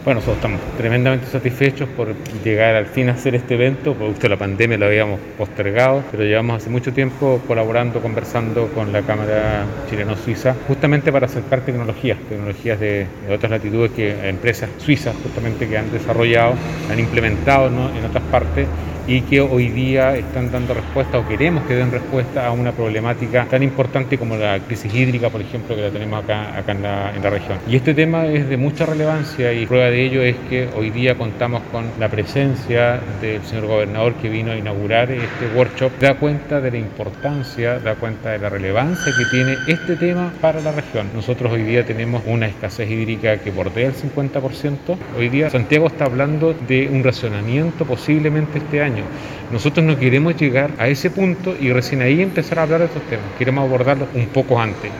Bueno, nosotros estamos tremendamente satisfechos por llegar al fin a hacer este evento. Producto de la pandemia lo habíamos postergado, pero llevamos hace mucho tiempo colaborando, conversando con la Cámara Chileno-Suiza, justamente para acercar tecnologías de otras latitudes que empresas suizas justamente que han desarrollado, han implementado, ¿no?, en otras partes, y que hoy día están dando respuesta o queremos que den respuesta a una problemática tan importante como la crisis hídrica, por ejemplo, que la tenemos acá en la región. Y este tema es de mucha relevancia y prueba de ello es que hoy día contamos con la presencia del señor gobernador que vino a inaugurar este workshop. Da cuenta de la importancia, da cuenta de la relevancia que tiene este tema para la región. Nosotros hoy día tenemos una escasez hídrica que bordea el 50%. Hoy día Santiago está hablando de un racionamiento posiblemente este año. Nosotros no queremos llegar a ese punto y recién ahí empezar a hablar de estos temas. Queremos abordarlos un poco antes.